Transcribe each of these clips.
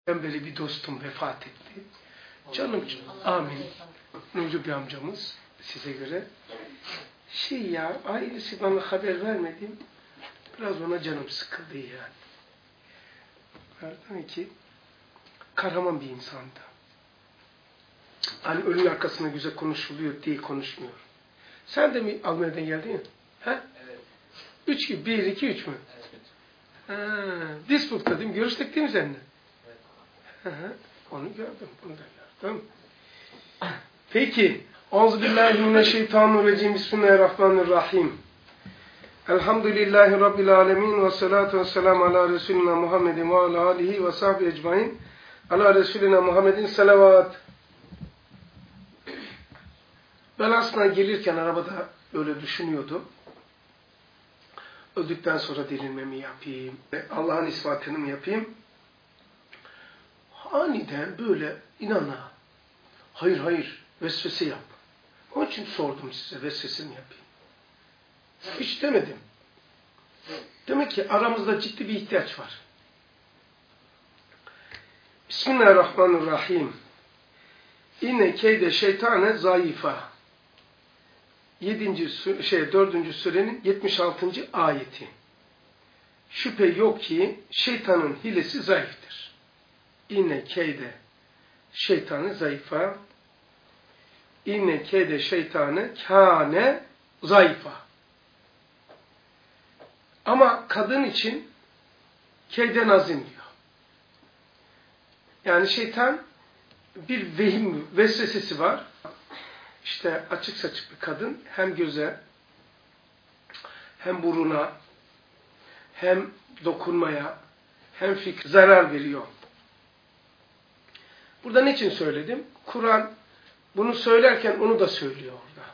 Ben böyle bir dostum vefat etti. Canım, amin. Nurcu bir amcamız size göre. Ailesi bana haber vermedi. Biraz ona canım sıkıldı yani. Demek ki kahraman bir insandı. Hani ölünün arkasında güzel konuşuluyor diye konuşmuyor. Sen de mi Almanya'dan geldin ya? He? Evet. 3 gibi. 1, 2, 3 mü? Evet. Duisburg'da değil mi? Görüştük değil mi seninle? Evet. Onu gördüm. Bunu da gördüm. Peki. Euzubillahimineşşeytanirracim. Bismillahirrahmanirrahim. Elhamdülillahi Rabbil alemin. Ve salatu ve selamu ala Resulina Muhammedin ve ala alihi ve sahbihi ecmain. Ala Resulina Muhammedin salavat. Ben aslında gelirken arabada böyle düşünüyordum. Öldükten sonra dirilmemi yapayım, Allah'ın ispatını mı yapayım? Aniden böyle inana, hayır, vesvese yap. Onun için sordum size, vesvese mi yapayım? Hiç demedim. Demek ki aramızda ciddi bir ihtiyaç var. Bismillahirrahmanirrahim. İnne keyde şeytane zayıfa. 4. surenin 76. ayeti. Şüphe yok ki şeytanın hilesi zayıftır. İnne keyde şeytanı zayıfa. İnne keyde şeytanı kâne zayıfa. Ama kadın için keyden azim diyor. Yani şeytan bir vehim, vesvesesi var. İşte açık saçık bir kadın hem göze, hem buruna, hem dokunmaya, hem fikre zarar veriyor. Burada niçin söyledim? Kur'an bunu söylerken onu da söylüyor orada.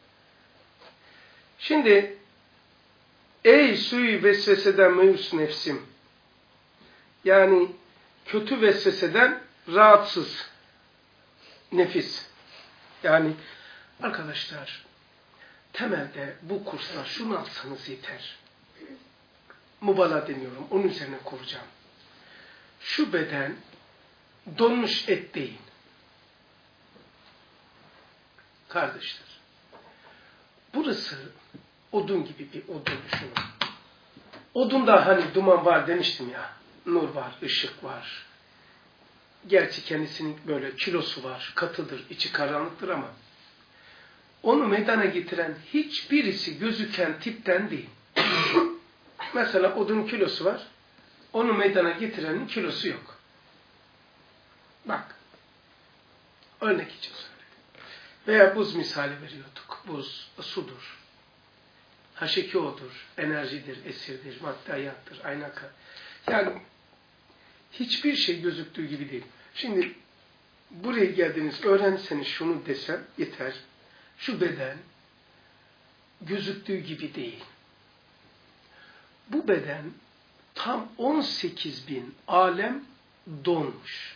Şimdi, ey sui vesveseden meyus nefsim, yani kötü vesveseden rahatsız nefis. Yani arkadaşlar, temelde bu kurslar şunu alsanız yeter. Mübalağa demiyorum, onun üzerine kuracağım. Şu beden donmuş et değil. Kardeşler, burası odun gibi bir odun düşünün. Odunda hani duman var demiştim ya, nur var, ışık var. Gerçi kendisinin böyle kilosu var, katıdır, içi karanlıktır ama onu meydana getiren hiçbirisi gözüken tipten değil. Mesela odunun kilosu var, onu meydana getirenin kilosu yok. Bak, örnek için söyledim. Veya buz misali veriyorduk. Buz, sudur. H2O'dur, enerjidir, esirdir, madde hayattır, aynaka. Yani hiçbir şey gözüktüğü gibi değil. Şimdi buraya geldiniz, öğrenseniz şunu desem yeter. Şu beden gözüktüğü gibi değil. Bu beden tam 18.000 alem donmuş.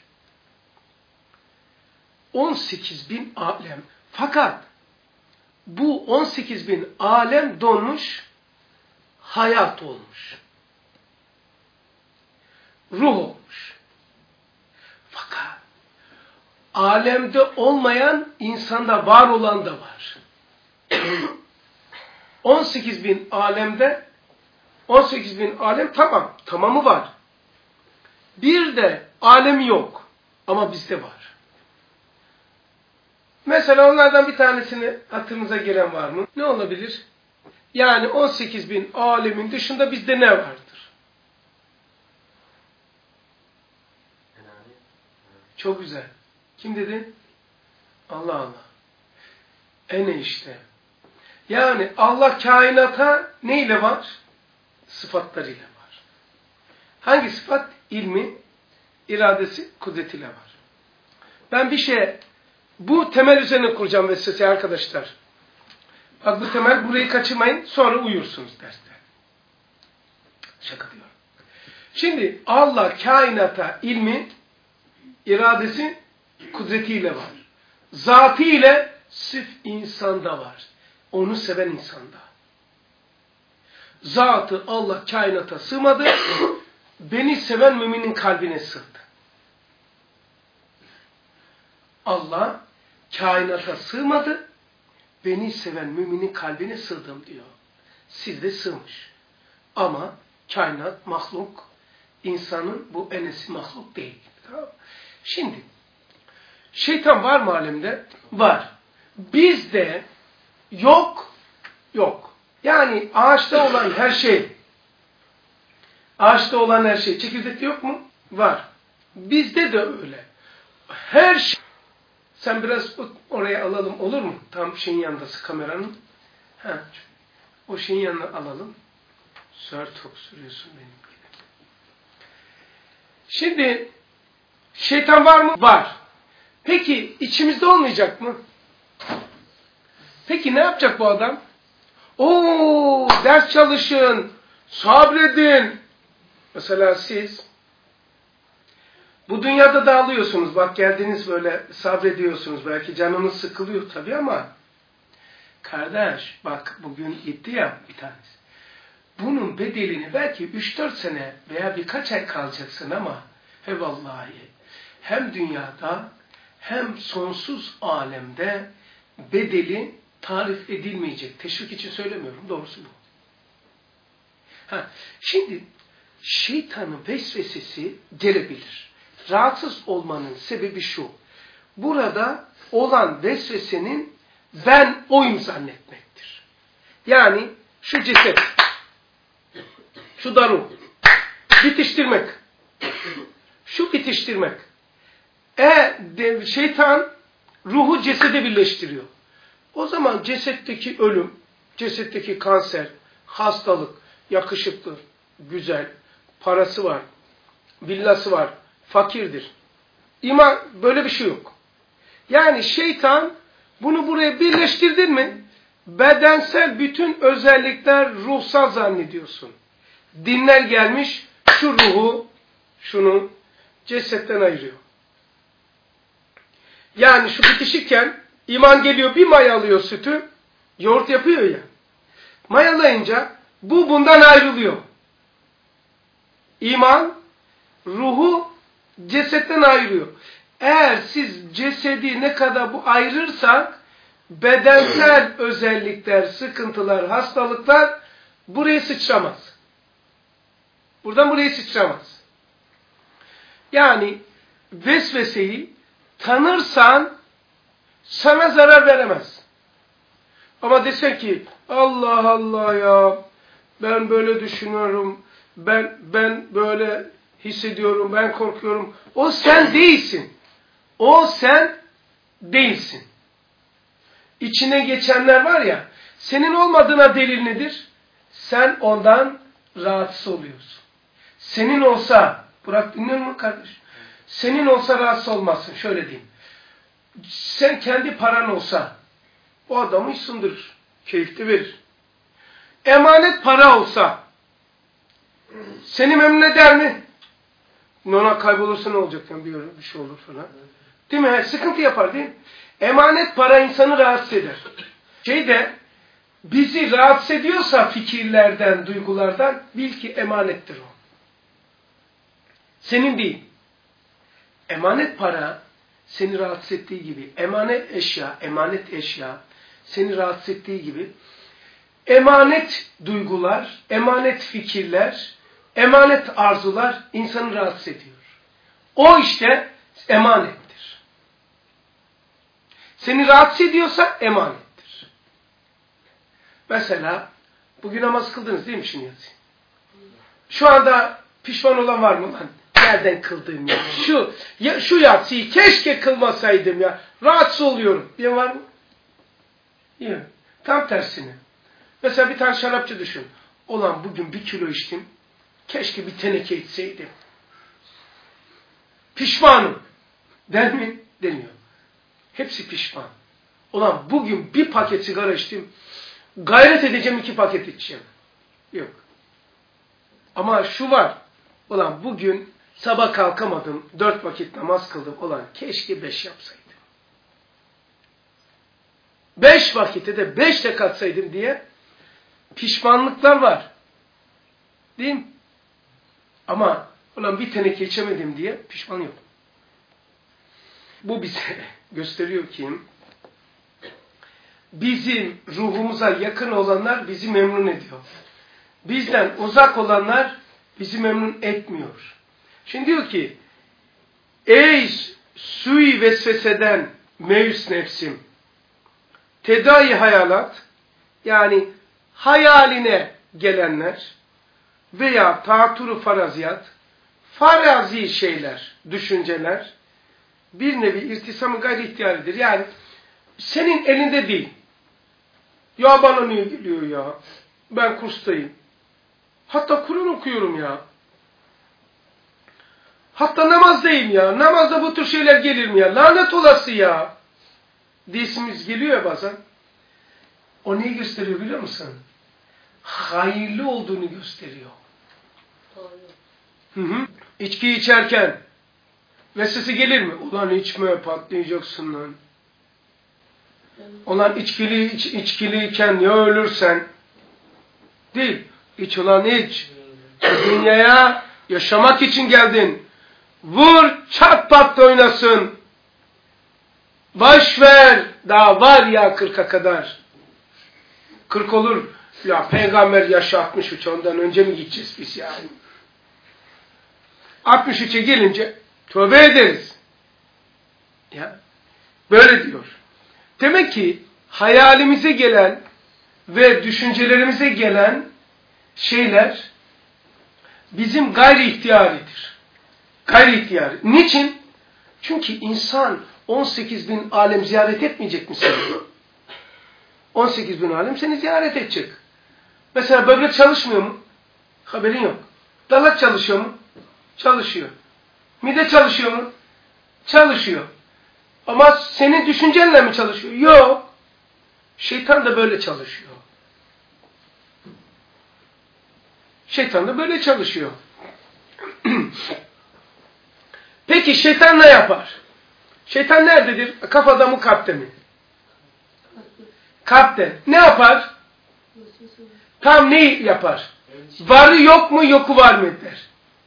18.000 alem. Fakat bu 18.000 alem donmuş, hayat olmuş. Ruh olmuş. Fakat alemde olmayan, insanda var olan da var. 18.000 alemde 18.000 alem tamamı var. Bir de alemi yok ama bizde var. Mesela onlardan bir tanesini hatırınıza giren var mı? Ne olabilir? Yani 18.000 alemin dışında bizde ne vardır? Çok güzel. Kim dedi? Allah Allah. Ene işte. Yani Allah kainata neyle var? Sıfatlarıyla var. Hangi sıfat? İlmi, iradesi, kudretiyle var. Ben bir şeye bu temel üzerine kuracağım vesveseyi arkadaşlar. Bak bu temel, burayı kaçırmayın, sonra uyursunuz derste. Şaka diyorum. Şimdi Allah kainata ilmi, iradesi, kudretiyle var. Zatı ile sırf insanda var. Onu seven insanda. Zatı Allah kainata sığmadı, beni seven müminin kalbine sığdı. Allah kainata sığmadı. Beni seven müminin kalbine sığdım diyor. Sizde sığmış. Ama kainat mahluk. İnsanın bu enesi mahluk değil. Tamam. Şimdi şeytan var mı alemde? Var. Bizde yok. Yok. Yani ağaçta olan her şey. Ağaçta olan her şey. Çekirdekte yok mu? Var. Bizde de öyle. Her şey. Sen biraz oraya alalım olur mu? Tam şeyin yanındası kameranın. Ha. O şeyin yanına alalım. Çok sürüyorsun benim gibi. Şimdi şeytan var mı? Var. Peki içimizde olmayacak mı? Peki ne yapacak bu adam? Ders çalışın, sabredin. Mesela siz bu dünyada dağılıyorsunuz. Bak geldiniz böyle sabrediyorsunuz. Belki canınız sıkılıyor tabii ama kardeş bak bugün gitti ya bir tanesi. Bunun bedelini belki 3-4 sene veya birkaç ay kalacaksın ama he vallahi hem dünyada hem sonsuz alemde bedeli tarif edilmeyecek. Teşvik için söylemiyorum. Doğrusu bu. Şimdi şeytanın vesvesesi gelebilir. Rahatsız olmanın sebebi şu. Burada olan vesvesenin ben oyum zannetmektir. Yani şu ceset, şu daru, bitiştirmek. Şu bitiştirmek. Şeytan ruhu cesede birleştiriyor. O zaman cesetteki ölüm, cesetteki kanser, hastalık, yakışıklı, güzel, parası var, villası var, fakirdir. İman böyle bir şey yok. Yani şeytan bunu buraya birleştirdin mi bedensel bütün özellikler ruhsal zannediyorsun. Dinler gelmiş şu ruhu, şunu cesetten ayırıyor. Yani şu bitişirken iman geliyor bir mayalıyor sütü, yoğurt yapıyor ya. Mayalayınca bu bundan ayrılıyor. İman ruhu cesetten ayırıyor. Eğer siz cesedi ne kadar bu ayırırsak bedensel özellikler, sıkıntılar, hastalıklar buraya sıçramaz. Buradan buraya sıçramaz. Yani vesveseyi tanırsan sana zarar veremez. Ama desen ki Allah Allah ya ben böyle düşünüyorum, ben böyle hissediyorum, ben korkuyorum. O sen değilsin. O sen değilsin. İçine geçenler var ya, senin olmadığına delil nedir? Sen ondan rahatsız oluyorsun. Senin olsa, Burak dinliyor musun kardeş? Senin olsa rahatsız olmazsın. Şöyle diyeyim. Sen kendi paran olsa, o adamı ısındırır. Keyifli verir. Emanet para olsa, seni memnun eder mi? Ona kaybolursa ne olacak? Yani bir şey olur falan. Değil mi? Sıkıntı yapar değil mi? Emanet para insanı rahatsız eder. Bizi rahatsız ediyorsa fikirlerden, duygulardan bil ki emanettir o. Senin değil. Emanet para seni rahatsız ettiği gibi, emanet eşya seni rahatsız ettiği gibi, emanet duygular, emanet fikirler, emanet arzular insanı rahatsız ediyor. O işte emanettir. Seni rahatsız ediyorsa emanettir. Mesela bugün namaz kıldınız değil mi şimdi yazayım? Şu anda pişman olan var mı lan? Nereden kıldım ya? Şu yatsıyı keşke kılmasaydım ya. Rahatsız oluyorum. Diyen var mı? Yok. Tam tersine. Mesela bir tane şarapçı düşün. Ulan bugün 1 kilo içtim. Keşke bir teneke içseydim. Pişmanım. Der mi? Demiyor. Hepsi pişman. Ulan bugün 1 paket sigara içtim. Gayret edeceğim 2 paket içeceğim. Yok. Ama şu var. Ulan bugün sabah kalkamadım. 4 vakit namaz kıldım. Ulan keşke 5 yapsaydım. 5 vakitte de 5 de katsaydım diye pişmanlıklar var. Değil mi? Ama ulan bir teneke içemedim diye pişman yok. Bu bize gösteriyor ki bizim ruhumuza yakın olanlar bizi memnun ediyor. Bizden uzak olanlar bizi memnun etmiyor. Şimdi diyor ki ey sui vesveseden meyus nefsim, tedai hayalat, yani hayaline gelenler veya ta'turu faraziyat, farazi şeyler, düşünceler bir nevi irtisam-ı gayri ihtiyaridir. Yani senin elinde değil. Ya bana niye geliyor ya? Ben kurstayım. Hatta Kur'an okuyorum ya. Hatta namazdayım ya. Namazda bu tür şeyler gelir mi ya? Lanet olası ya. Diyesimiz geliyor ya bazen. O neyi gösteriyor biliyor musun? Hayırlı olduğunu gösteriyor. Hı hı. İçki içerken vesvese gelir mi? Ulan içme, patlayacaksın lan. Ulan içkiliyken ya ölürsen. Değil. İç ulan iç. Dünyaya yaşamak için geldin. Vur, çat pat oynasın. Baş ver. Daha var ya 40'a kadar. 40 olur. Ya peygamber yaşı 63, ondan önce mi gideceğiz biz yani? 63'e gelince tövbe ederiz. Ya böyle diyor. Demek ki hayalimize gelen ve düşüncelerimize gelen şeyler bizim gayri ihtiyaridir. Gayri ihtiyari. Niçin? Çünkü insan 18.000 alem ziyaret etmeyecek mi seni? 18.000 alem seni ziyaret edecek. Mesela böbrek çalışmıyor mu? Haberin yok. Dalak çalışıyor mu? Çalışıyor. Mide çalışıyor mu? Çalışıyor. Ama senin düşüncenle mi çalışıyor? Yok. Şeytan da böyle çalışıyor. Şeytan da böyle çalışıyor. Peki şeytan ne yapar? Şeytan nerededir? Kafada mı, kalpte mi? Kalpte. Ne yapar? Tam ne yapar? Varı yok mu, yoku var mı der?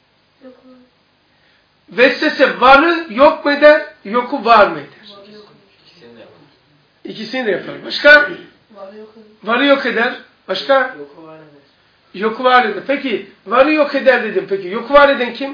Vesvese varı yok mu eder, yoku var mı eder? İkisini de yapar. Başka? Varı yok eder. Başka? Yoku var eder. Peki varı yok eder dedim. Peki yoku var eden kim?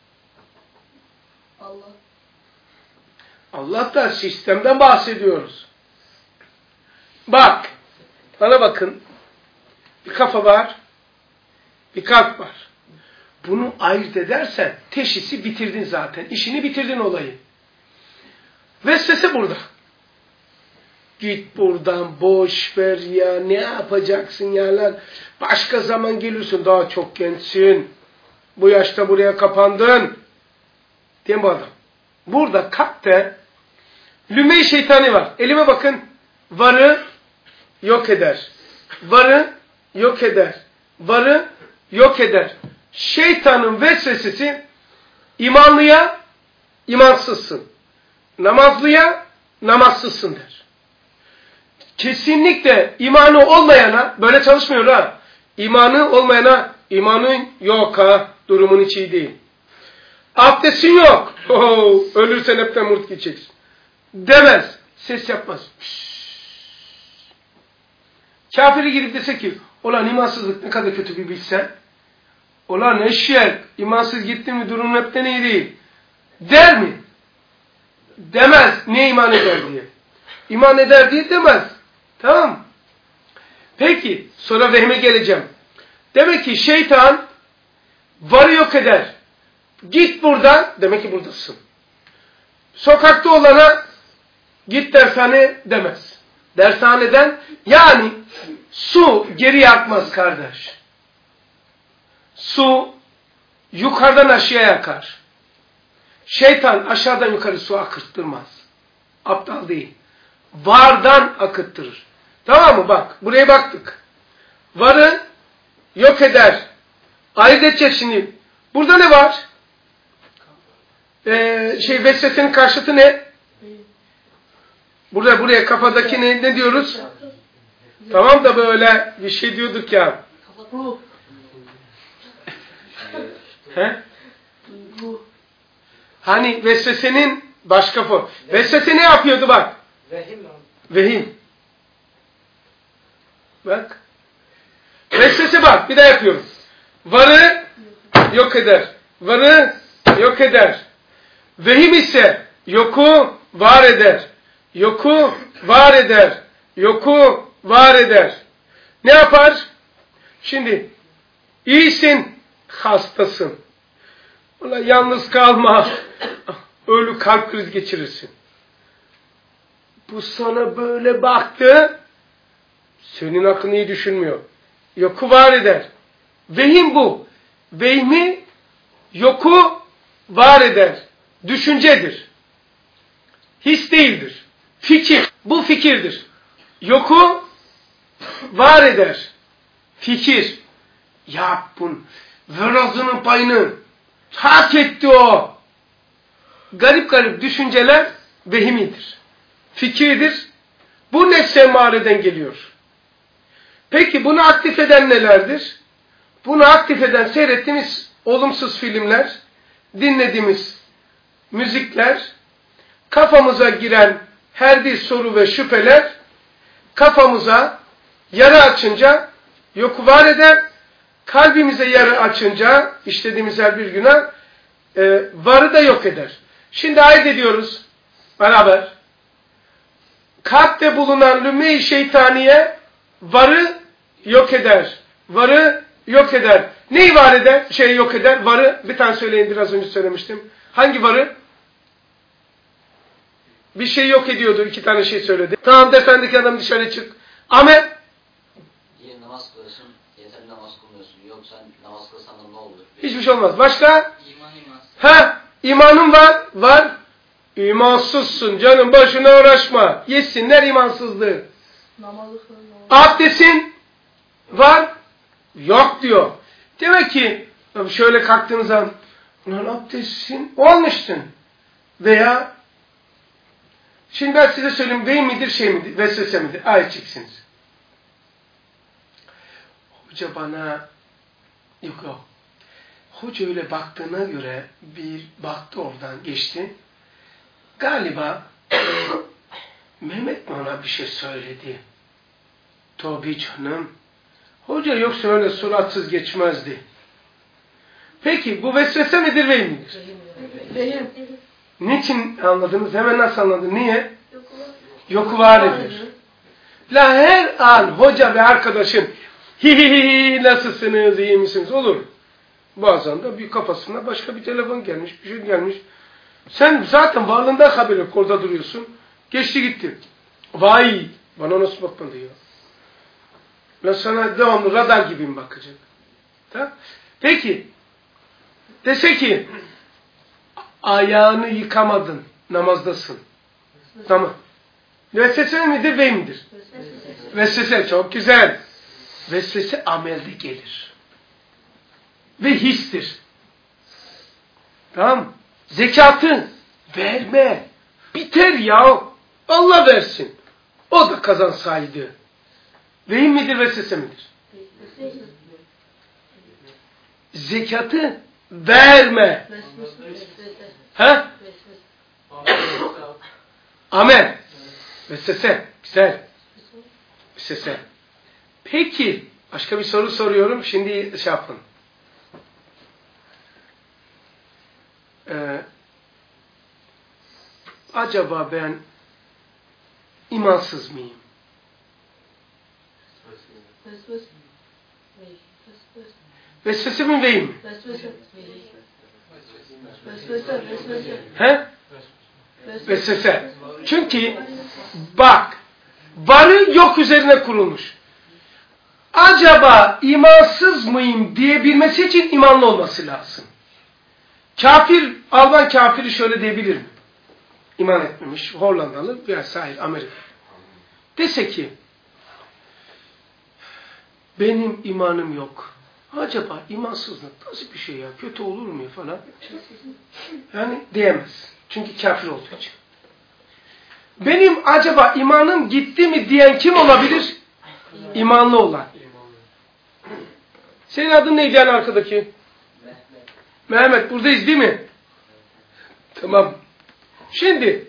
Allah. Allah da sistemden bahsediyoruz. Bak. Bana bakın. Bir kafa var. Bir kalp var. Bunu ayırt edersen teşhisi bitirdin zaten. İşini bitirdin olayı. Vesvese burada. Git buradan, boş ver ya, ne yapacaksın ya lan? Başka zaman gelirsin, daha çok gençsin. Bu yaşta buraya kapandın. Diye bu adam. Burada kalpte lüme-i şeytani var. Elime bakın. Varı yok eder. Varı yok eder. Varı yok eder. Şeytanın vesvesesi imanlıya imansızsın. Namazlıya namazsızsın der. Kesinlikle imanı olmayana böyle çalışmıyor ha. İmanı olmayana imanın yok ha. Durumun hiç iyi değil. Abdestin yok. Ölürsen hepten murt gideceksin. Demez. Ses yapmaz. Kafiri gidip dese ki ulan imansızlık ne kadar kötü bir bilsen. Ulan eşek imansız gittin mi durumun hepten iyi değil. Der mi? Demez. Niye iman eder diye. İman eder diye demez. Tamam. Peki. Sonra vehme geleceğim. Demek ki şeytan varı yok eder. Git buradan. Demek ki buradasın. Sokakta olana git dershane demez. Dershaneden yani su geriye akmaz kardeş. Su yukarıdan aşağıya akar. Şeytan aşağıdan yukarı su akıttırmaz. Aptal değil. Vardan akıttırır. Tamam mı? Bak. Buraya baktık. Varı yok eder. Ayırt edeceğiz şimdi. Burada ne var? Vesvesenin karşıtı ne? Buraya kafadaki ne diyoruz? Tamam da böyle bir şey diyorduk ya. He? Hani vesvesenin Başka form. Vesvese ne yapıyordu bak? Vehim. Vehim. Bak. Vesvese bak. Bir daha yapıyorum. Varı yok eder. Varı yok eder. Vehim ise yoku var eder. Yoku var eder. Yoku var eder. Ne yapar? Şimdi iyisin, hastasın. Ulan yalnız kalma. Ölü kalp krizi geçirirsin. Bu sana böyle baktı. Senin aklını iyi düşünmüyor. Yoku var eder. Vehim bu. Vehmi yoku var eder. Düşüncedir. His değildir. Fikir. Bu fikirdir. Yoku var eder. Fikir. Yap bunu. Ver ağzının payını. Hak etti o. Garip garip düşünceler vehimidir. Fikirdir. Bu nefs emmareden geliyor. Peki bunu aktif eden nelerdir? Bunu aktif eden seyrettiğimiz olumsuz filmler, dinlediğimiz müzikler, kafamıza giren her bir soru ve şüpheler, kafamıza yara açınca yoku var eder, kalbimize yara açınca işlediğimiz her bir günah varı da yok eder. Şimdi ayet ediyoruz beraber. Kalpte bulunan lümme-i şeytaniye varı yok eder. Varı yok eder. Neyi var eder? Yok eder. Varı bir tane söyleyin, biraz önce söylemiştim. Hangi varı? Bir şey yok ediyordu. 2 tane şey söyledi. Tamam de sendeki adam dışarı çık. Ahmet. Diye namaz kılıyorsun, yeterli namaz kılmıyorsun. Yok sen namaz kılsan da ne olur? Hiçbir şey olmaz. Başka? İmansız. İmanın var. Var. İmansızsın canım, başına uğraşma. Yesinler imansızlığı. Abdestin var. Yok diyor. Demek ki şöyle kalktığınız zaman abdestin olmuşsun. Veya şimdi ben size söyleyeyim, vehim midir, şey midir, vesvese midir? Ayet çeksiniz. Hoca bana yok. Hoca öyle baktığına göre bir baktı, oradan geçti. Galiba Mehmet mi ona bir şey söyledi? Tabii canım. Hoca yoksa öyle suratsız geçmezdi. Peki bu vesvese midir, vehim midir? Vehim. Niçin anladınız? Hemen nasıl anladın? Niye? Yoku var ediyor. La her an hoca ve arkadaşın hi nasılsınız, iyi misiniz olur. Bazen de bir kafasına başka bir telefon gelmiş, bir şey gelmiş. Sen zaten varlığından haber yok, orada duruyorsun. Geçti gitti. Vay! Bana nasıl bakmadı ya? Ben sana devamlı radar gibiyim bakacak. Tamam? Peki, dese ki ayağını yıkamadın, namazdasın. Tamam. Vesvese midir, vehim midir? Vesvese, çok güzel. Vesvese amelde gelir. Ve histir. Tamam. Zekatı verme. Biter ya. Allah versin. O da kazansaydı. Vehim midir, vesvese midir? Zekatı verme. Ha? Amen. Vesvese. Güzel. Vesvese. Peki. Başka bir soru soruyorum. Şimdi şey yapın. Acaba ben imansız mıyım? Vesvese mi, vehim mi? He? Vesvese. Çünkü bak, varı yok üzerine kurulmuş. Acaba imansız mıyım diyebilmesi için imanlı olması lazım. Kafir, Alman kafiri şöyle diyebilir mi? İman etmemiş, Hollandalı vesaire, Amerika. Dese ki, benim imanım yok. Acaba imansızlık nasıl bir şey ya? Kötü olur mu falan? Yani diyemez. Çünkü kafir olduğu için. Benim acaba imanım gitti mi diyen kim olabilir? İmanlı olan. Senin adın neydi yani arkadaki? Mehmet. Buradayız değil mi? Tamam. Şimdi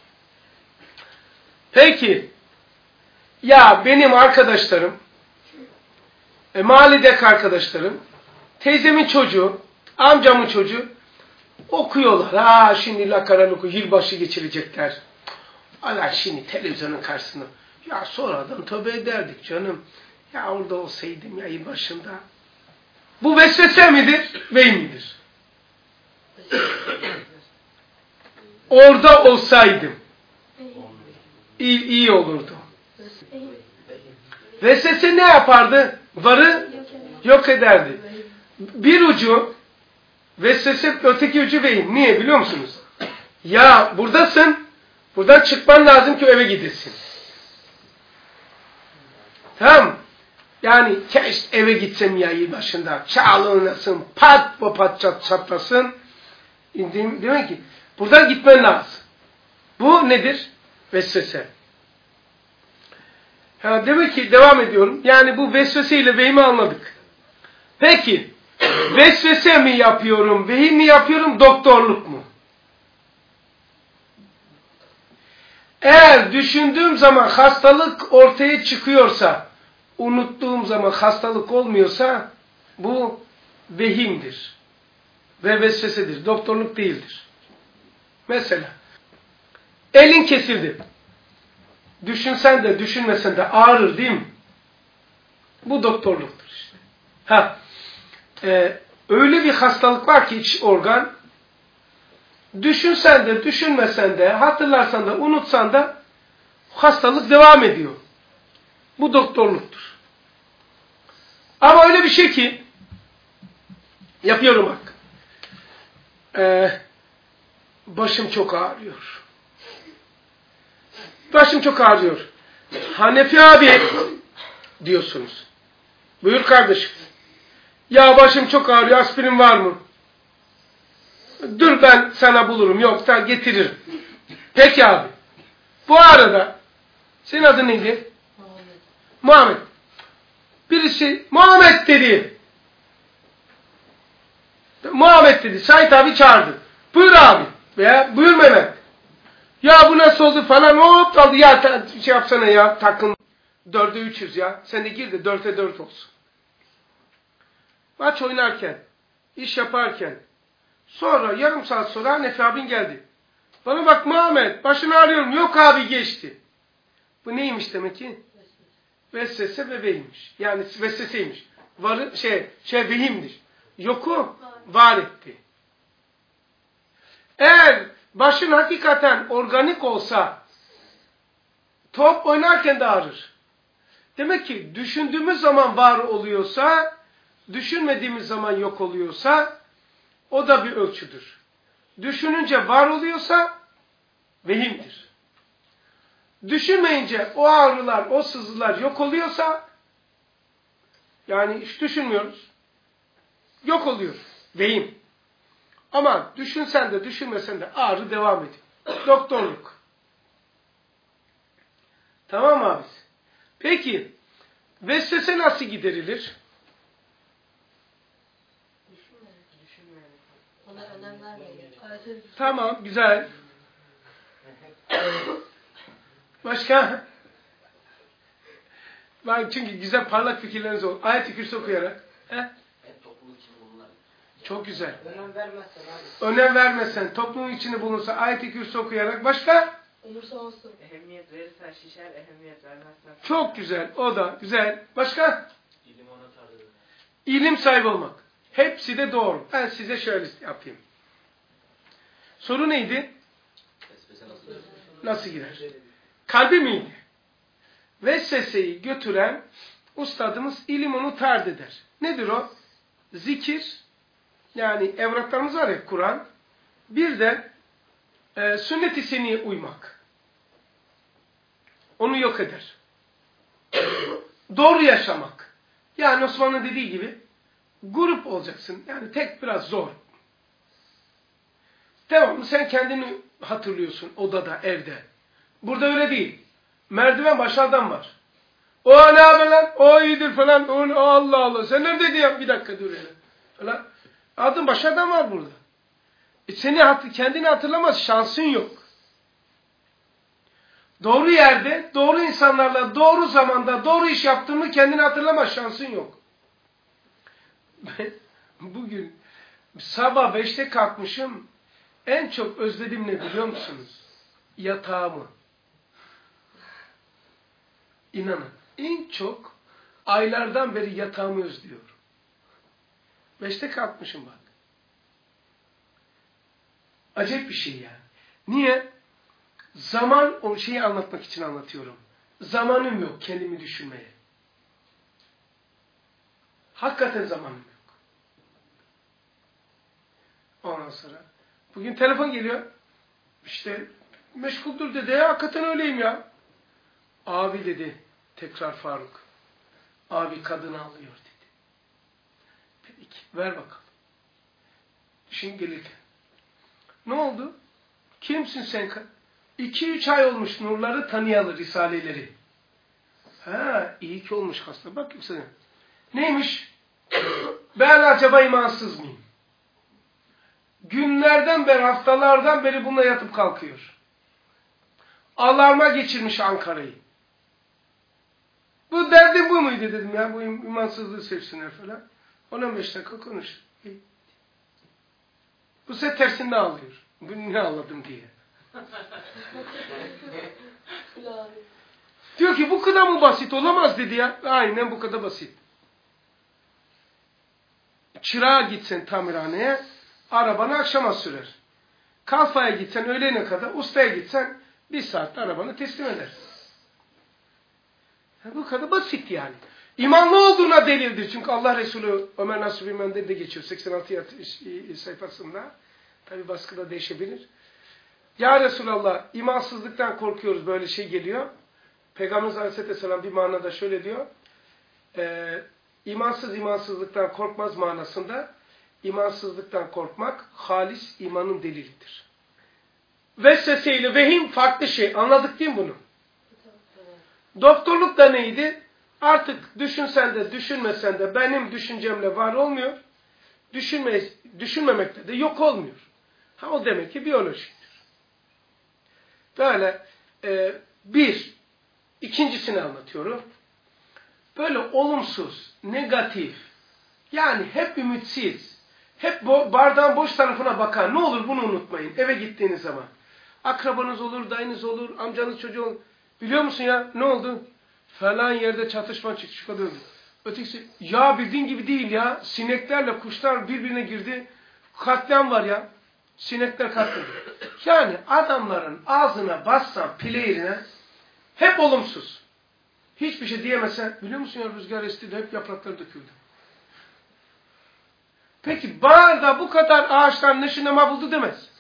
peki ya benim arkadaşlarım, mahalledeki arkadaşlarım, teyzemin çocuğu, amcamın çocuğu okuyorlar. Ha şimdi lakaran yılbaşı geçirecekler. Allah şimdi televizyonun karşısında. Ya sonradan tövbe ederdik canım. Ya orada olsaydım ya yılbaşında. Bu vesvese midir? Vehim midir? Orada olsaydım iyi olurdu. Vesvese ne yapardı? Varı yok ederdi. Bir ucu vesvese, öteki ucu vehim. Niye biliyor musunuz? Ya buradasın, buradan çıkman lazım ki eve gidesin. Tamam. Yani keşke eve gitsem ya yılbaşında. Çağla oynasın, pat pat çatlasın. Demek ki buradan gitmen lazım. Bu nedir? Vesvese. Ha, demek ki devam ediyorum. Yani bu vesvese ile vehimi anladık. Peki vesvese mi yapıyorum, vehim mi yapıyorum, doktorluk mu? Eğer düşündüğüm zaman hastalık ortaya çıkıyorsa, unuttuğum zaman hastalık olmuyorsa bu vehimdir ve vesvesedir. Doktorluk değildir. Mesela elin kesildi. Düşünsen de düşünmesen de ağrır değil mi? Bu doktorluktur işte. Öyle bir hastalık var ki iç organ, düşünsen de düşünmesen de hatırlarsan da unutsan da hastalık devam ediyor. Bu doktorluktur. Ama öyle bir şey ki yapıyorum bak. Başım çok ağrıyor. Başım çok ağrıyor. Hanefi abi diyorsunuz. Buyur kardeşim. Ya başım çok ağrıyor, aspirin var mı? Dur ben sana bulurum, yoksa getiririm. Peki abi. Bu arada senin adın neydi? Muhammed. Birisi Muhammed dedi. Muhammed dedi. Sait abi çağırdı. Buyur abi. Veya buyur Mehmet. Ya bu nasıl oldu falan, hop kaldı. Ya şey yapsana ya, takım 4'e 300 ya. Sen de gir de 4'e 4 olsun. Maç oynarken, iş yaparken, sonra yarım saat sonra Hanefi abin geldi. Bana bak Muhammed, başını ağrıyorum. Yok abi geçti. Bu neymiş demek ki? Vesvese ve vehimmiş. Yani vesveseymiş. Varı, vehimdir. Yoku var etti. Eğer başın hakikaten organik olsa top oynarken de ağrır. Demek ki düşündüğümüz zaman var oluyorsa, düşünmediğimiz zaman yok oluyorsa o da bir ölçüdür. Düşününce var oluyorsa vehimdir. Düşünmeyince o ağrılar, o sızılar yok oluyorsa, yani hiç düşünmüyoruz, yok oluyor. Vehim. Ama düşünsen de düşünmesen de ağrı devam ediyor. Doktorluk. Tamam mı abi? Peki, vesvese nasıl giderilir? Ona önem vermeyin. Tamam, güzel. Başka? Bak çünkü güzel parlak fikirleriniz olur. Ayet-i Kürsi okuyarak. Hep topluluk için bulunan. Çok güzel. Önem vermezsen abi. Önem vermesen, toplumun içinde bulunsa Ayet-i Kürsi okuyarak. Başka? Umursamazsın. Ehemmiyet verirsen şişer, ehemmiyet vermezsen... Çok güzel. O da güzel. Başka? İlim ona tarzı. İlim sahibi olmak. Hepsi de doğru. Ben size şöyle yapayım. Soru neydi? Nasıl gider? Kalbi miydi? Vesveseyi götüren ustadımız ilim onu tard eder. Nedir o? Zikir, yani evraklarımız var ya, Kur'an. Bir de sünnet-i seniye uymak. Onu yok eder. Doğru yaşamak. Yani Osman'ın dediği gibi grup olacaksın. Yani tek biraz zor. Tamam mı? Sen kendini hatırlıyorsun odada, evde. Burada öyle değil. Merdiven başı adam var. O ne haber lan? O iyidir falan. O Allah Allah. Sen neredeydin ya? Bir dakika dur hele. Falan. Adım başı adam var burada. Seni kendini hatırlamaz şansın yok. Doğru yerde, doğru insanlarla, doğru zamanda, doğru iş yaptığını kendini hatırlama şansın yok. Bugün sabah 5'te kalkmışım. En çok özledim ne biliyor musunuz? Yatağımı. İnanın. En çok aylardan beri yatağımı özlüyorum. 5'te kalkmışım bak. Acayip bir şey yani. Niye? Zaman, o şeyi anlatmak için anlatıyorum. Zamanım yok kendimi düşünmeye. Hakikaten zamanım yok. Ondan sonra bugün telefon geliyor. İşte meşguldür dedi. Hakikaten öyleyim ya. Abi dedi. Tekrar Faruk. Abi kadını alıyor dedi. Dedik ver bakalım. Şimdi gelirken. Ne oldu? Kimsin sen? 2-3 ay olmuş nurları tanıyalı risaleleri. Ha iyi ki olmuş hasta. Bak sana. Neymiş? Ben acaba imansız mıyım? Günlerden beri, haftalardan beri bununla yatıp kalkıyor. Alarma geçirmiş Ankara'yı. Bu derdin bu muydu dedim ya. Bu imansızlığı sevsinler falan. 15 dakika konuş. Bu sefer tersinde ağlıyor. Bu ne ağladım diye. Diyor ki bu kadar mı basit olamaz dedi ya. Aynen bu kadar basit. Çırağa gitsen tamirhaneye arabanı akşama sürer. Kalfaya gitsen öğlene kadar, ustaya gitsen 1 saatte arabanı teslim eder. Bu kadar basit yani. İmanlı olduğuna delildir. Çünkü Allah Resulü Ömer Nasuh bin Mende'de geçiyor 86 sayfasında. Tabi baskıda değişebilir. Ya Resulallah imansızlıktan korkuyoruz böyle şey geliyor. Peygamberimiz Aleyhisselam bir manada şöyle diyor. İmansızlıktan korkmaz manasında imansızlıktan korkmak halis imanın delilidir. Vesveseyle vehim farklı şey. Anladık değil mi bunu? Doktorluk da neydi? Artık düşünsen de düşünmesen de benim düşüncemle var olmuyor. Düşünmemekte de yok olmuyor. Ha, o demek ki biyolojidir. Böyle ikincisini anlatıyorum. Böyle olumsuz, negatif, yani hep ümitsiz, hep bardağın boş tarafına bakan. Ne olur bunu unutmayın eve gittiğiniz zaman. Akrabanız olur, dayınız olur, amcanız çocuğu olur. Biliyor musun ya ne oldu? Falan yerde çatışma çıkıyordu. Ötekisi ya bildiğin gibi değil ya. Sineklerle kuşlar birbirine girdi. Katliam var ya. Sinekler katliam. Yani adamların ağzına bassan playerine hep olumsuz. Hiçbir şey diyemesen biliyor musun ya rüzgar esti de hep yaprakları döküldü. Peki bağırda bu kadar ağaçlar neşinema buldu demez.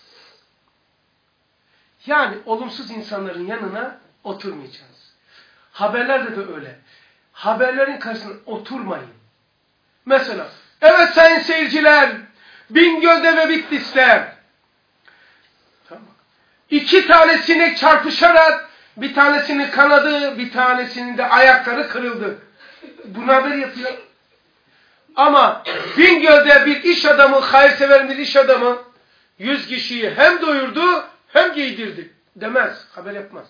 Yani olumsuz insanların yanına oturmayacağız. Haberlerde de öyle. Haberlerin karşısına oturmayın. Mesela, evet sayın seyirciler, Bingöl'de ve Bitlis'te tamam. 2 tane sinek çarpışarak bir tanesinin kanadı, bir tanesinin de ayakları kırıldı. Bunu haber yapıyor. Ama Bingöl'de bir iş adamı, hayırsever bir iş adamı 100 kişiyi hem doyurdu hem giydirdi. Demez, haber yapmaz.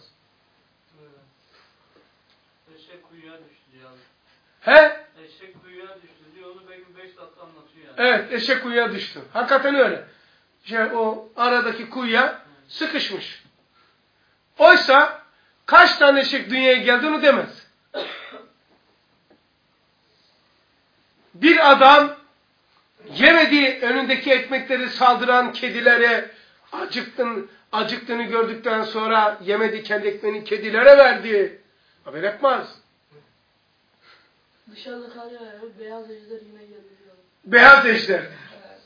Eşek kuyuya düştü diyor. He? Eşek kuyuya düştü diyor. Onu belki 5 dakika anlatıyor yani. Evet, eşek kuyuya düştü. Hakikaten öyle. O aradaki kuyuya sıkışmış. Oysa kaç tane eşek dünyaya geldi onu demez. Bir adam yemediği önündeki ekmekleri saldıran kedilere acıktığını gördükten sonra yemedi kendi ekmeğini kedilere verdi. Haber etmez. Dışarıda kar yağıyor. Beyaz ejder yine geliyor. Beyaz ejder. Evet.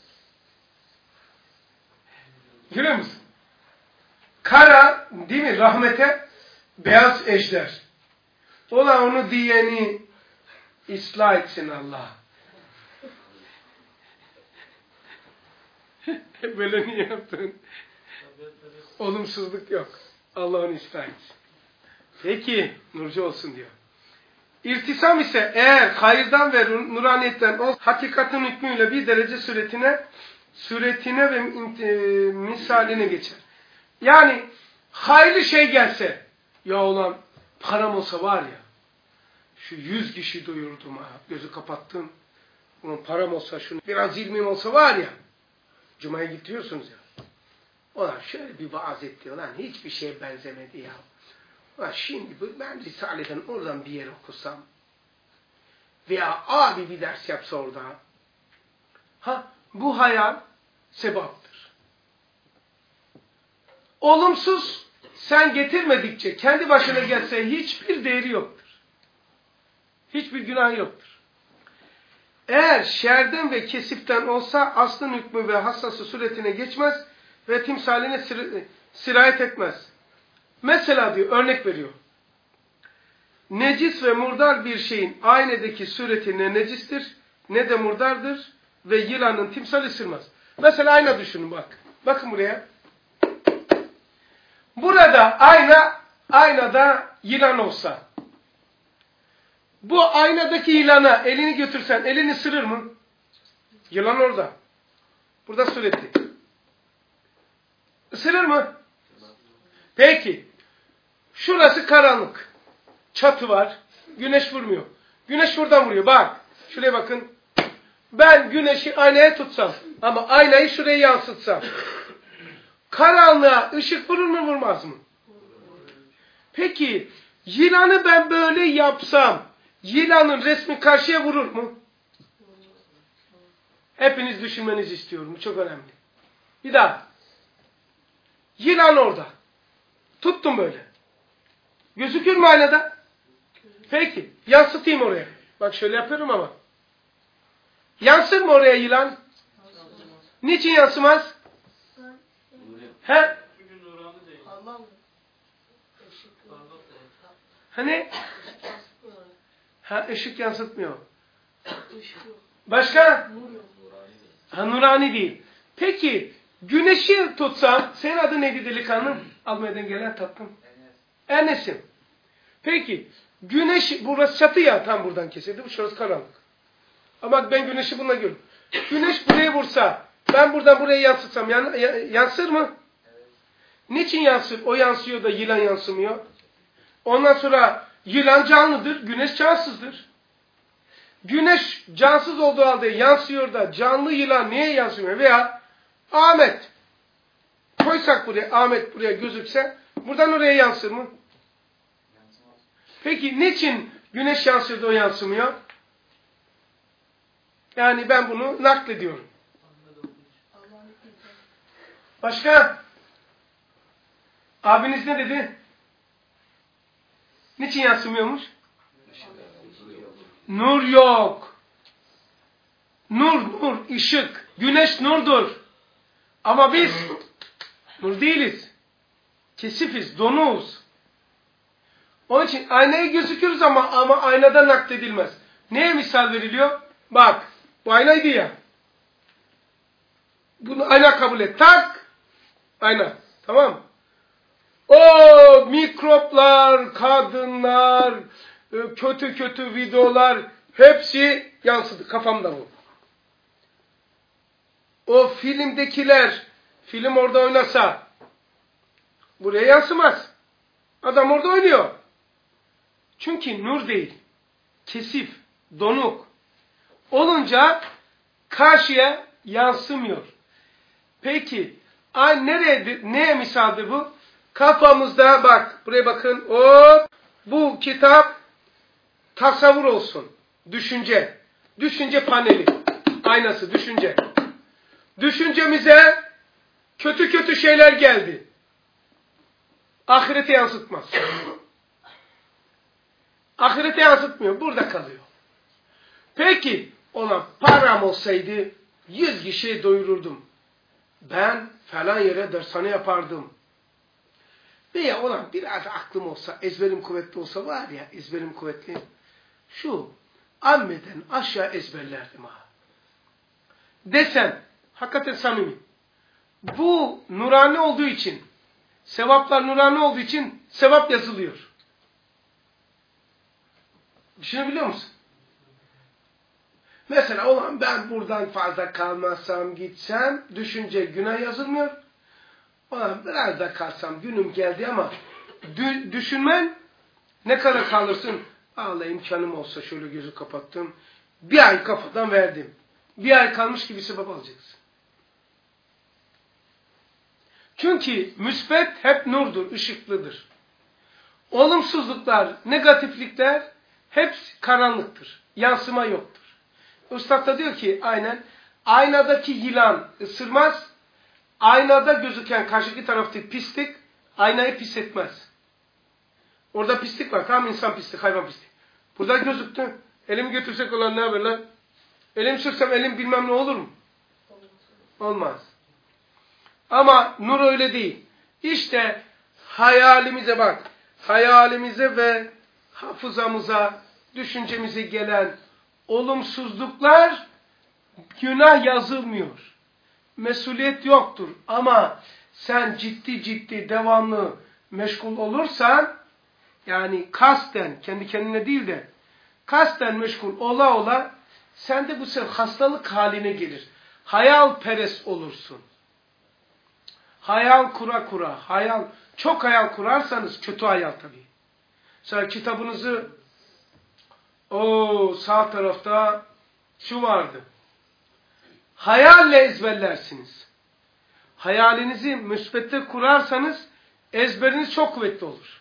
Görüyor musun? Kara değil mi? Rahmete beyaz ejder. Ola onu diyeni ıslah etsin Allah. Böyle niye yaptın? Olumsuzluk yok. Allah onu ıslah etsin. Peki, nurcu olsun diyor. İrtisam ise eğer hayırdan ve nuraniyetten o hakikatin hükmüyle bir derece suretine ve misaline geçer. Yani hayırlı şey gelse, Ya ulan param olsa var ya, şu 100 kişi doyurdum ha, gözü kapattım. Ulan param olsa, şunu biraz ilmim olsa var ya, Cuma'ya gidiyorsunuz ya. Ulan şöyle bir vaaz etti, ulan hiçbir şeye benzemedi ya. Ulan şimdi ben Risale'den oradan bir yer okusam, veya abi bir ders yapsa orada, bu hayal sebaptır. Olumsuz sen getirmedikçe kendi başına gelse hiçbir değeri yoktur. Hiçbir günah yoktur. Eğer şerden ve kesiften olsa aslın hükmü ve hassası suretine geçmez ve timsaline sirayet etmez. Mesela diyor, örnek veriyor. Necis ve murdar bir şeyin aynedeki sureti ne necistir ne de murdardır ve yılanın timsali ısırmaz. Mesela ayna düşünün bak. Bakın buraya. Burada aynada yılan olsa, bu aynadaki yılana elini götürsen elini ısırır mı? Yılan orada. Burada sureti. Isırır mı? Peki. Şurası karanlık. Çatı var. Güneş vurmuyor. Güneş buradan vuruyor. Bak. Şuraya bakın. Ben güneşi aynaya tutsam ama aynayı şuraya yansıtsam. Karanlığa ışık vurur mu vurmaz mı? Peki yılanı ben böyle yapsam yılanın resmi karşıya vurur mu? Hepiniz düşünmenizi istiyorum. Bu çok önemli. Bir daha. Yılan orada. Tuttum böyle. Gözükür mü aynada? Peki. Yansıtayım oraya. Bak şöyle yapıyorum ama. Yansır mı oraya yılan? Niçin yansımaz? He? Çünkü nurani değil. Hani? Işık yansıtmıyor. Başka? Nurani değil. Peki güneşi tutsam, senin adın neydi delikanlı? Almanya'dan gelen tatlım. Enes'im. Peki güneş, burası çatı ya, tam buradan kesildi. Şurası karanlık. Ama ben güneşi bununla görüyorum. Güneş buraya vursa, ben buradan buraya yansıtsam yansır mı? Niçin yansır? O yansıyor da yılan yansımıyor. Ondan sonra yılan canlıdır, güneş cansızdır. Güneş cansız olduğu halde yansıyor da canlı yılan niye yansımıyor? Veya Ahmet. Koysak buraya, Ahmet buraya gözükse, buradan oraya yansır mı? Peki niçin güneş yansıyor da o yansımıyor? Yani ben bunu naklediyorum. Başka? Abiniz ne dedi? Niçin yansımıyormuş? Nur yok. Nur, ışık. Güneş nurdur. Ama biz nur değiliz. Kesifiz, donuğuz. Onun için aynaya gözükürüz ama aynada nakledilmez. Neye misal veriliyor? Bak, bu aynaydı ya. Bunu ayna kabul et. Tak, ayna. Tamam. O mikroplar, kadınlar, kötü videolar hepsi yansıdı. Kafamda bu. O filmdekiler, film orada oynasa buraya yansımaz. Adam orada oynuyor. Çünkü nur değil. Kesif, donuk. Olunca karşıya yansımıyor. Peki, neye misaldir bu? Kafamızda bak, buraya bakın. Bu kitap tasavvur olsun. Düşünce. Düşünce paneli. Aynası, düşünce. Düşüncemize kötü şeyler geldi. Ahirete yansıtmaz. Ahirete yansıtmıyor. Burada kalıyor. Peki, ona param olsaydı 100 kişiyi doyururdum. Ben falan yere dershane yapardım. Veya olan biraz aklım olsa, ezberim kuvvetli olsa var ya, ezberim kuvvetli. Şu, ammeden aşağı ezberlerdim ha. Desem, hakikaten samimi. Bu nurani olduğu için, sevaplar nurani olduğu için sevap yazılıyor. Düşünebiliyor musun? Mesela olan ben buradan fazla kalmazsam gitsem, düşünce günah yazılmıyor. Olan biraz da kalsam günüm geldi ama düşünmen ne kadar kalırsın? Allah imkanım olsa şöyle gözü kapattım. Bir ay kafadan verdim. Bir ay kalmış gibi sebep alacaksın. Çünkü müsbet hep nurdur, ışıklıdır. Olumsuzluklar, negatiflikler hepsi karanlıktır. Yansıma yoktur. Üstad da diyor ki aynen aynadaki yılan ısırmaz, aynada gözüken karşıki taraftaki pislik aynayı pis etmez. Orada pislik var. Tamam, insan pislik, hayvan pislik. Burada gözüktü. Elimi götürsek olan ne haber lan? Elim sürsem elim bilmem ne olur mu? Olmaz. Ama nur öyle değil. İşte hayalimize bak. Hayalimize ve hafızamıza, düşüncemize gelen olumsuzluklar günah yazılmıyor. Mesuliyet yoktur. Ama sen ciddi devamlı meşgul olursan, yani kasten, kendi kendine değil de kasten meşgul ola sende bu sefer hastalık haline gelir. Hayalperest olursun. Hayal kura, çok hayal kurarsanız kötü hayal tabii. Mesela kitabınızı sağ tarafta şu vardı. Hayalle ezberlersiniz. Hayalinizi müsbette kurarsanız ezberiniz çok kuvvetli olur.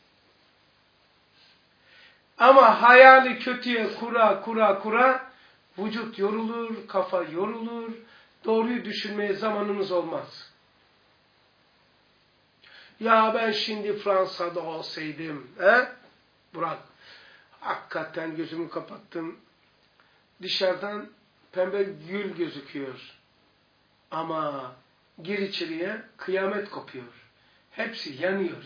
Ama hayali kötüye kura, vücut yorulur, kafa yorulur, doğruyu düşünmeye zamanınız olmaz. Ya ben şimdi Fransa'da olsaydım, Burak, hakikaten gözümü kapattım, dışarıdan pembe gül gözüküyor. Ama gir içeriye, kıyamet kopuyor. Hepsi yanıyor.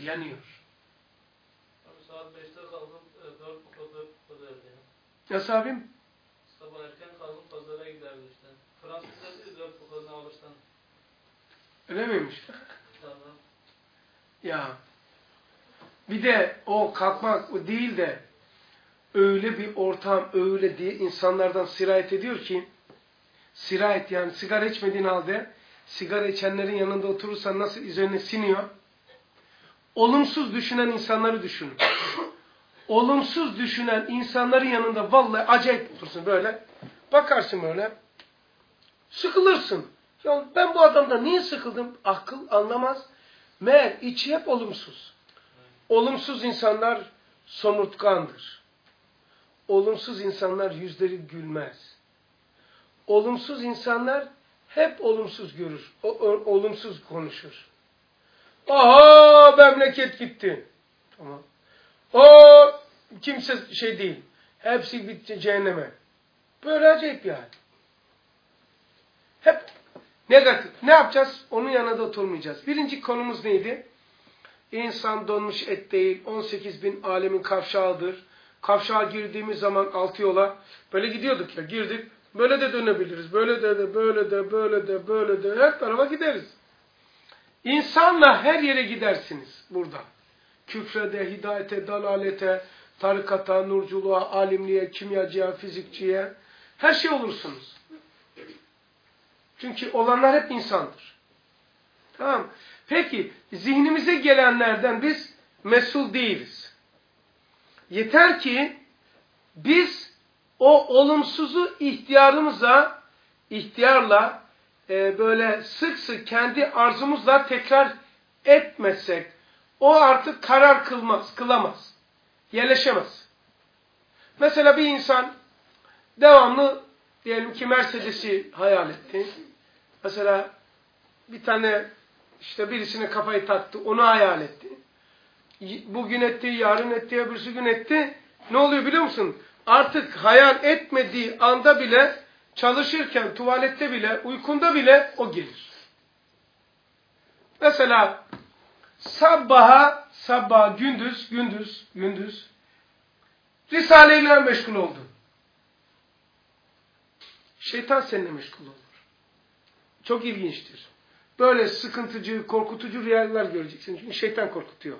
Abi saat 5'te kalkıp 4 evde. Nasıl abim? Sabah erken kalkıp pazara giderdi işte. Fransız'da 4 fukadını alırsan. Öyle miymiş? Tamam. Ya bir de o kalkmak o değil de öyle bir ortam, öyle diye insanlardan sirayet ediyor ki, sirayet yani sigara içmediğin halde sigara içenlerin yanında oturursan nasıl üzerine siniyor? Olumsuz düşünen insanları düşünün. Olumsuz düşünen insanların yanında vallahi acayip olursun böyle. Bakarsın böyle. Sıkılırsın. Ya ben bu adamdan niye sıkıldım? Akıl anlamaz. Meğer içi hep olumsuz. Olumsuz insanlar somurtkandır. Olumsuz insanlar yüzleri gülmez. Olumsuz insanlar hep olumsuz görür. Olumsuz konuşur. Aha memleket gitti. Tamam. Kimse şey değil. Hepsi bitti cehenneme. Böyle acayip yani. Hep negatif. Ne yapacağız? Onun yanında oturmayacağız. Birinci konumuz neydi? İnsan donmuş et değil. 18.000 alemin kavşağıdır. Kavşağa girdiğimiz zaman altı yola böyle gidiyorduk ya. Girdik. Böyle de dönebiliriz. Böyle de her tarafa gideriz. İnsanla her yere gidersiniz burada. Küfrede, hidayete, dalalete, tarikata, nurculuğa, alimliğe, kimyacıya, fizikçiye her şey olursunuz. Çünkü olanlar hep insandır. Tamam. Peki zihnimize gelenlerden biz mesul değiliz. Yeter ki biz o olumsuzu ihtiyarla böyle sık sık kendi arzumuzla tekrar etmesek, o artık karar kılamaz, yerleşemez. Mesela bir insan devamlı diyelim ki Mercedes'i hayal etti. Mesela bir tane işte birisine kafayı taktı, onu hayal etti. Bugün etti, yarın etti, öbürsü gün etti. Ne oluyor biliyor musun? Artık hayal etmediği anda bile, çalışırken, tuvalette bile, uykunda bile o gelir. Mesela sabah, gündüz Risale-ile meşgul oldun. Şeytan seninle meşgul olur. Çok ilginçtir. Böyle sıkıntıcı, korkutucu rüyalar göreceksin. Çünkü şeytan korkutuyor.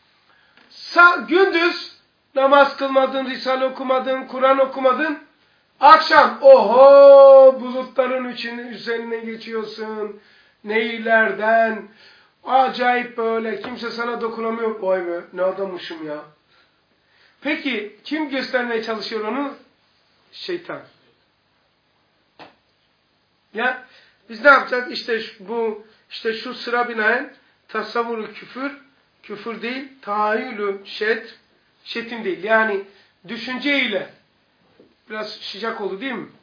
Gündüz namaz kılmadın, Risale okumadın, Kur'an okumadın. Akşam bulutların üzerine geçiyorsun. Nehirlerden, Acayip böyle. Kimse sana dokunamıyor. Vay be ne adammışım ya. Peki kim göstermeye çalışıyor onu? Şeytan. Ya biz ne yapacağız? İşte şu sıra binaen tasavvuru küfür değil, tahayyülü şetim değil. Yani düşünceyle biraz sıcak oldu değil mi?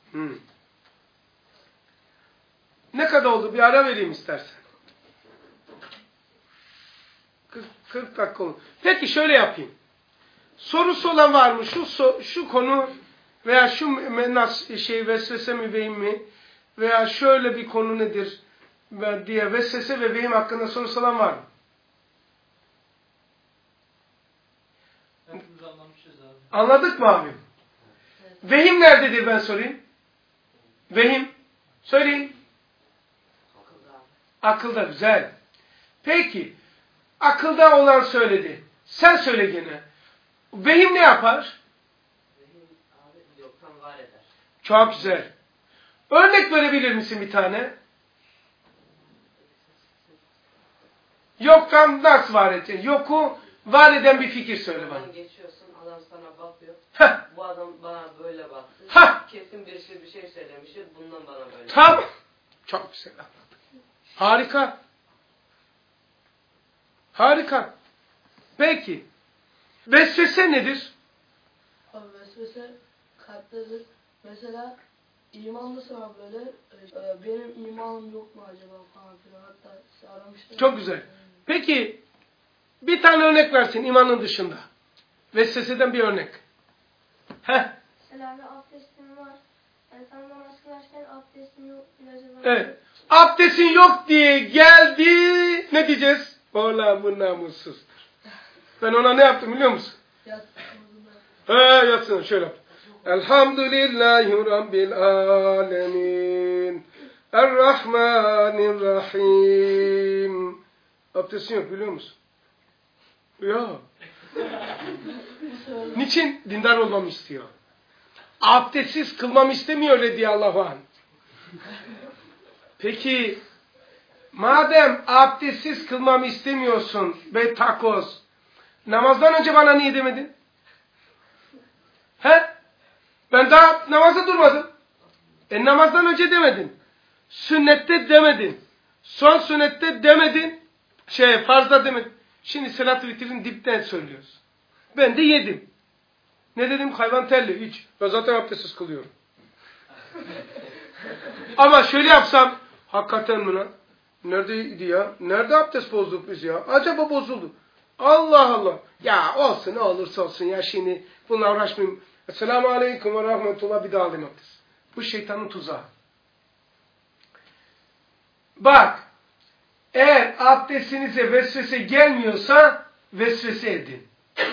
Ne kadar oldu? Bir ara vereyim istersen. 40 dakika oldu. Peki şöyle yapayım. Sorusu olan var mı? Şu konu veya şu vesvese mi vehim mi? Veya şöyle bir konu nedir? Diye vesvese ve vehim hakkında sorusu olan var mı? Hepimiz anlamışız abi. Anladık mı abim? Vehim nerededir ben sorayım? Vehim. Söyleyin. Akılda güzel. Peki. Akılda olan söyledi. Sen söyle gene. Vehim ne yapar? Vehim abi yoktan var eder. Çok güzel. Örnek verebilir misin bir tane? Yoktan nasıl var edeceksin? Yoku var eden bir fikir söyle bana. Sen geçiyorsun, adam sana bakıyor. Heh. Bu adam bana böyle baktı. Heh. Kesin bir şey söylemiştir. Bundan bana böyle. Tamam. Çok güzel anladım. Harika. Harika. Peki. Vesvese nedir? Abi vesvese kalptedir. Mesela imanlısın abi böyle. Benim imanım yok mu acaba falan filan. Hatta size aramıştım. Çok güzel. Peki bir tane örnek versin imanın dışında. Vesveseden bir örnek. Heh. Mesela bir abdestim var. Tam namaz kılarken abdestim yok. Acaba Evet. Abdestin yok diye geldi. Ne diyeceğiz? Ola bu namussuzdur. Ben ona ne yaptım biliyor musun? Yatsın şöyle yap. Elhamdülillahi Rabbil alemin. Errahmanirrahim. Abdestin yok biliyor musun? Ya. Niçin? Dindar olmamı istiyor. Abdestsiz kılmamı istemiyor radiyallahu anh. Peki madem abdestsiz kılmamı istemiyorsun be takoz, namazdan önce bana niye demedin? He? Ben daha namaza durmadım. Namazdan önce demedin. Sünnette demedin. Son sünnette demedin. Farzda demedin. Şimdi salat-ı vitrin dipten söylüyoruz. Ben de yedim. Ne dedim? Hayvan telli. Hiç. Ben zaten abdestsiz kılıyorum. Ama şöyle yapsam, hakikaten mi lan? Neredeydi ya? Nerede abdest bozduk biz ya? Acaba bozuldu. Allah Allah. Ya olsun ne olursa olsun ya şimdi bununla uğraşmayayım. Esselamu Aleyküm ve Rahmetullah bir daha alayım abdest. Bu şeytanın tuzağı. Bak, eğer abdestinize vesvese gelmiyorsa vesvese edin.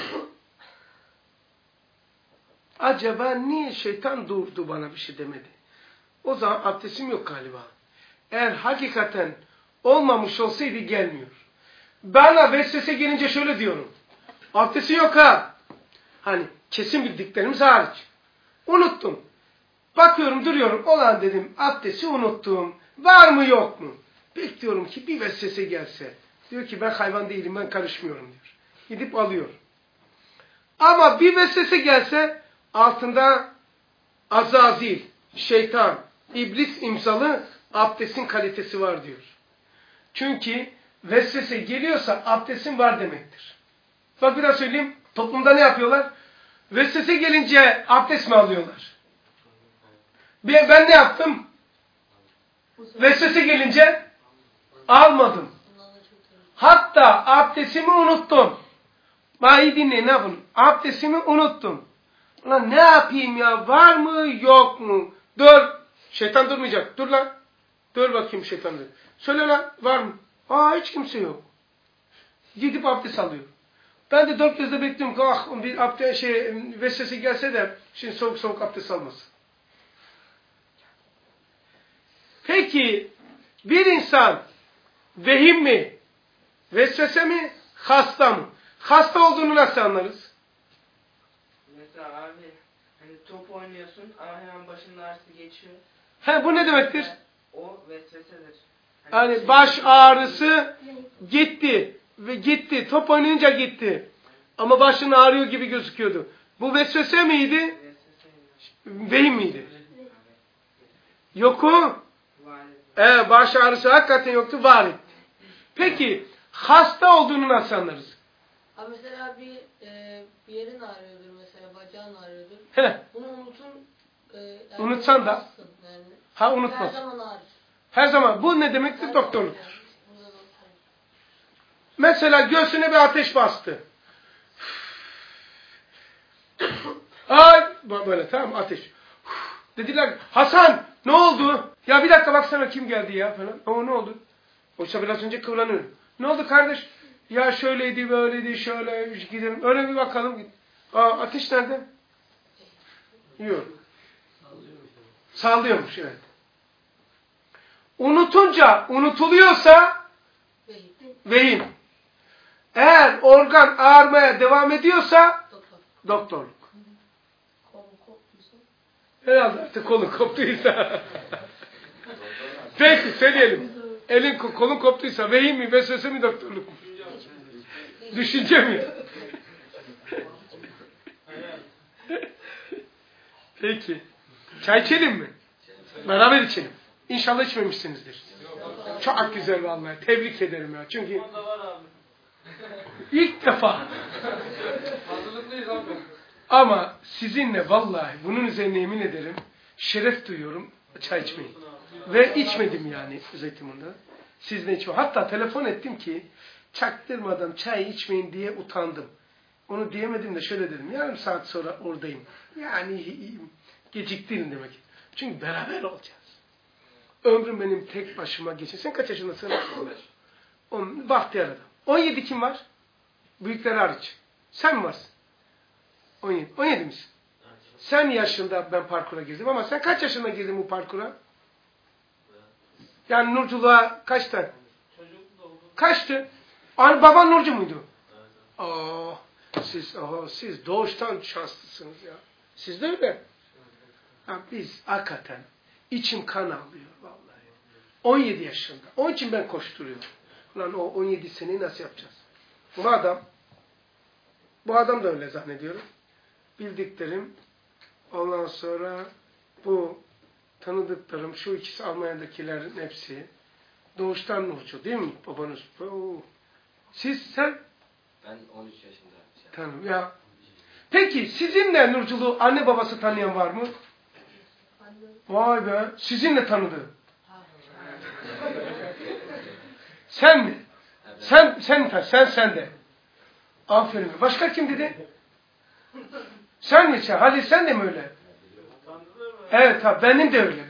Acaba niye şeytan durdu bana bir şey demedi? O zaman abdestim yok galiba. Eğer hakikaten olmamış olsaydı gelmiyor. Bana vesvese gelince şöyle diyorum. Abdestin yok ha. Hani kesin bildiklerimiz hariç. Unuttum. Bakıyorum duruyorum. Olan dedim abdesti unuttum. Var mı yok mu? Bekliyorum ki bir vesvese gelse. Diyor ki ben hayvan değilim ben karışmıyorum diyor. Gidip alıyor. Ama bir vesvese gelse altında Azazil, şeytan, iblis imzalı abdestin kalitesi var diyor. Çünkü vesvese geliyorsa abdestin var demektir. Bak bir daha söyleyeyim. Toplumda ne yapıyorlar? Vesvese gelince abdest mi alıyorlar? Ben ne yaptım? Vesvese gelince almadım. Hatta abdestimi unuttum. Bak iyi dinleyin ne yapın? Abdestimi unuttum. Ulan ne yapayım ya? Var mı yok mu? Dur. Şeytan durmayacak. Dur lan. Dur bakayım şeytan. Söyle lan var mı? Hiç kimse yok. Gidip abdest alıyor. Ben de dört gözle bekliyorum ki bir abdest vesvese gelse de şimdi soğuk soğuk abdest almasın. Peki bir insan vehim mi? Vesvese mi? Hasta mı? Hasta olduğunu nasıl anlarız? Mesela abi hani top oynuyorsun ama hemen başının ağrısı geçiyor. Bu ne demektir? O vesvesedir. Hani baş ağrısı gitti. Ve gitti. Top oynayınca gitti. Ama başın ağrıyor gibi gözüküyordu. Bu vesvese miydi? Vehim miydi? Yoku? Baş ağrısı hakikaten yoktu. Var etti. Peki hasta olduğunu nasıl anlarız? Ha mesela bir yerin ağrıyordur mesela, bacağın ağrıyordur. Heh. Bunu unutun. Yani Unutsan da. Yani. Ha unutmaz. Her zaman ağrır. Her zaman. Bu ne demektir? Her Doktorluk. zaman yani. Bu da doktorluk. Mesela göğsüne bir ateş bastı. Ay böyle tamam ateş. Dediler Hasan ne oldu? Ya bir dakika baksana kim geldi ya falan. O ne oldu? Oysa biraz önce kıvranıyor. Ne oldu kardeş? Ya şöyleydi böyleydi şöyle gidelim. Öyle bir bakalım. Ateş nerede? Yok. Sallıyormuş evet. Unutunca unutuluyorsa vehim. Eğer organ ağrımaya devam ediyorsa doktorluk. Kolu koptuysa. Herhalde artık kolun koptuysa. Peki söyleyelim. Elin kolun koptuysa vehim mi, vesvese mi, doktorluk mu? Düşünce mi? Peki. Çay içelim mi? Beraber içelim. İnşallah içmemişsinizdir. Çok güzel vallahi. Tebrik ederim ya. Çünkü ilk defa. Hazırlıklıyız abi. Ama sizinle vallahi bunun üzerine yemin ederim şeref duyuyorum çay içmeyi. Ve içmedim yani Zeytinburnu'da. Sizle içmedim. Hatta telefon ettim ki çaktırmadan çay içmeyin diye utandım. Onu diyemedim de şöyle dedim. Yarım saat sonra oradayım. Yani geciktin demek. Çünkü beraber olacağız. Ömrüm benim tek başıma geçin. Sen kaç yaşındasın? 10, bahtiyar adam. 17 kim var? Büyükler hariç. Sen mi varsın? 17. 17 misin? Sen yaşında ben parkura girdim ama sen kaç yaşında girdin bu parkura? Yani Nurculuğa kaçtı? Kaçtı? Baban Nurcu muydu? Siz doğuştan şanslısınız ya. Siz de öyle. Biz hakikaten içim kan ağlıyor vallahi. 17 yaşında. Onun için ben koşturuyorum. Ulan o 17 seneyi nasıl yapacağız? Bu adam da öyle zannediyorum. Bildiklerim, ondan sonra bu tanıdıklarım, şu ikisi Almanya'dakilerin hepsi doğuştan Nurcu değil mi babanız? Sen? Ben 13 yaşında. Tanım ya. Peki sizinle Nurculuğu anne babası tanıyan var mı? Vay be. Sizinle tanıdı. Sen mi? Evet. Sen de. Aferin. Başka kim dedi? Sen mi? Halil sen de mi öyle? Evet ha benim de öyle.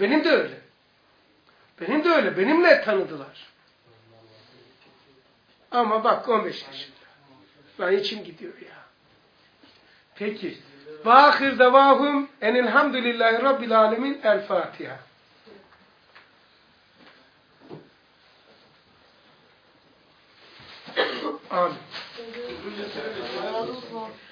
Benimle tanıdılar. Ama bak 15 yaşında. Ben içim gidiyor ya. Peki. Ve ahir davahum enelhamdülillahi rabbil alemin. El Fatiha. Amin.